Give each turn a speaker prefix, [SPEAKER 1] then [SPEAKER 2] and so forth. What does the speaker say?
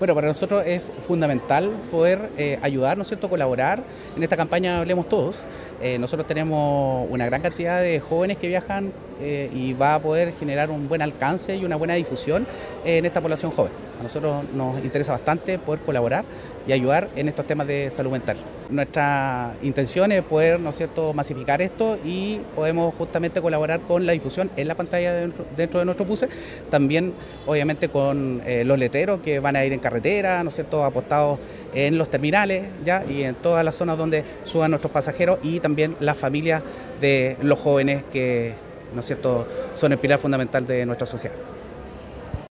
[SPEAKER 1] Bueno, para nosotros es fundamental poder ayudar, ¿no es cierto?, colaborar en esta campaña Hablemos Todos. Nosotros tenemos una gran cantidad de jóvenes que viajan y va a poder generar un buen alcance y una buena difusión en esta población joven. A nosotros nos interesa bastante poder colaborar y ayudar en estos temas de salud mental. Nuestra intención es poder, ¿no es cierto?, masificar esto y podemos justamente colaborar con la difusión en la pantalla dentro de nuestros buses, también obviamente con los letreros que van a ir en carretera, ¿no es cierto?, apostados en los terminales ya y en todas las zonas donde suban nuestros pasajeros y también las familias de los jóvenes que, ¿no es cierto?, son el pilar fundamental de nuestra sociedad.